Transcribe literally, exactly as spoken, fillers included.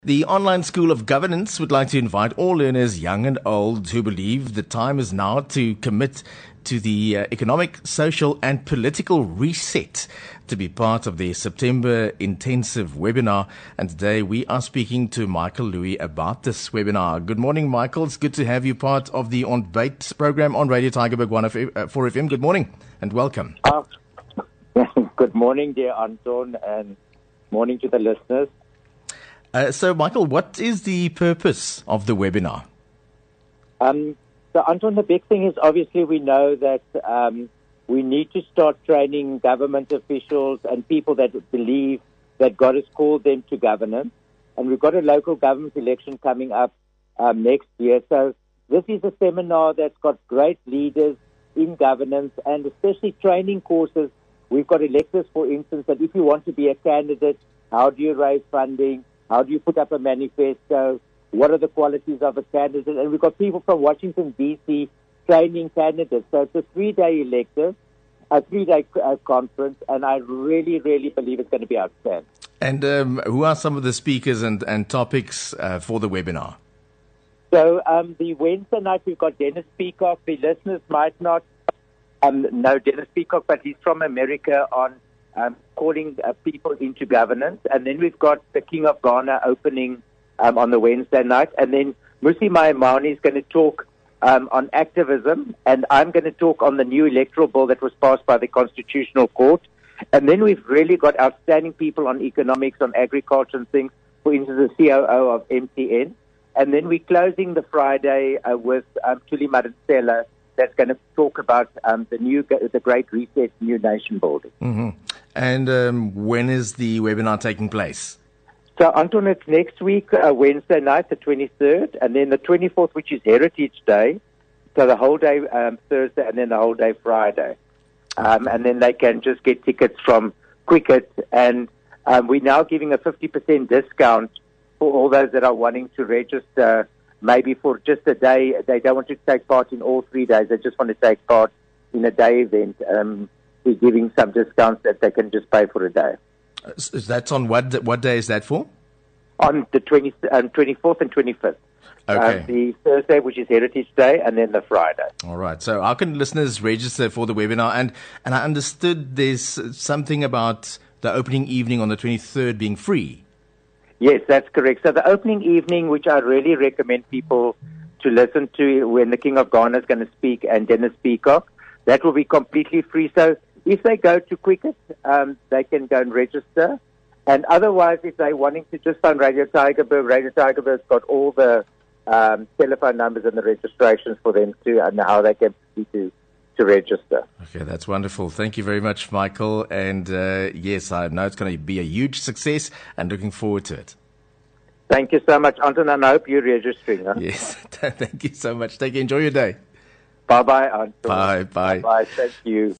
The Online School of Governance would like to invite all learners, young and old, who believe the time is now to commit to the uh, economic, social and political reset to be part of the September intensive webinar. And today we are speaking to Michael Louis about this webinar. Good morning, Michael. It's good to have you part of the On Debate program on Radio Tygerberg one oh four F M. Good morning and welcome. Uh, good morning, dear Anton, and morning to the listeners. Uh, so, Michael, what is the purpose of the webinar? Um, so, Anton, the big thing is obviously we know that um, we need to start training government officials and people that believe that God has called them to governance. And we've got a local government election coming up um, next year. So this is a seminar that's got great leaders in governance and especially training courses. We've got electors, for instance, that if you want to be a candidate, how do you raise funding? How do you put up a manifesto? What are the qualities of a candidate? And we've got people from Washington, D C training candidates. So it's a three-day elective, a three-day uh, conference, and I really, really believe it's going to be outstanding. And um, who are some of the speakers and, and topics uh, for the webinar? So um, the Wednesday night, we've got Dennis Peacock. The listeners might not um, know Dennis Peacock, but he's from America on Um, calling uh, people into governance. And then we've got the King of Ghana opening um, on the Wednesday night. And then Musi Maimane is going to talk um, on activism. And I'm going to talk on the new electoral bill that was passed by the Constitutional Court. And then we've really got outstanding people on economics, on agriculture and things. For instance, the C O O of M T N. And then we're closing the Friday uh, with um, Thuli Madonsela, that's going to talk about um, the new, the Great Reset, New Nation Building. Mm-hmm. And um, when is the webinar taking place? So, Anton, it's next week, uh, Wednesday night, the twenty-third, and then the twenty-fourth, which is Heritage Day. So the whole day um, Thursday, and then the whole day Friday. Um, and then they can just get tickets from Quicket. And um, we're now giving a fifty percent discount for all those that are wanting to register. Maybe for just a day, they don't want to take part in all three days. They just want to take part in a day event. Um, we're giving some discounts that they can just pay for a day. Is that on what what day is that for? On the twenty, um, twenty-fourth and twenty-fifth. Okay. Um, the Thursday, which is Heritage Day, and then the Friday. All right. So how can listeners register for the webinar? And, and I understood there's something about the opening evening on the twenty-third being free. Yes, that's correct. So the opening evening, which I really recommend people to listen to when the King of Ghana is going to speak and Dennis Peacock, that will be completely free. So if they go to Quicket, um, they can go and register. And otherwise, if they're wanting to just phone Radio Tygerberg, Radio Tygerberg's got all the um, telephone numbers and the registrations for them too, and how they can to to register. Okay, that's wonderful. Thank you very much, Michael. And uh, yes, I know it's going to be a huge success and looking forward to it. Thank you so much, Anton, and I hope you're registering. Huh? Yes, thank you so much. Take care. Enjoy your day. Bye-bye, Anton. Bye, bye. Bye, thank you.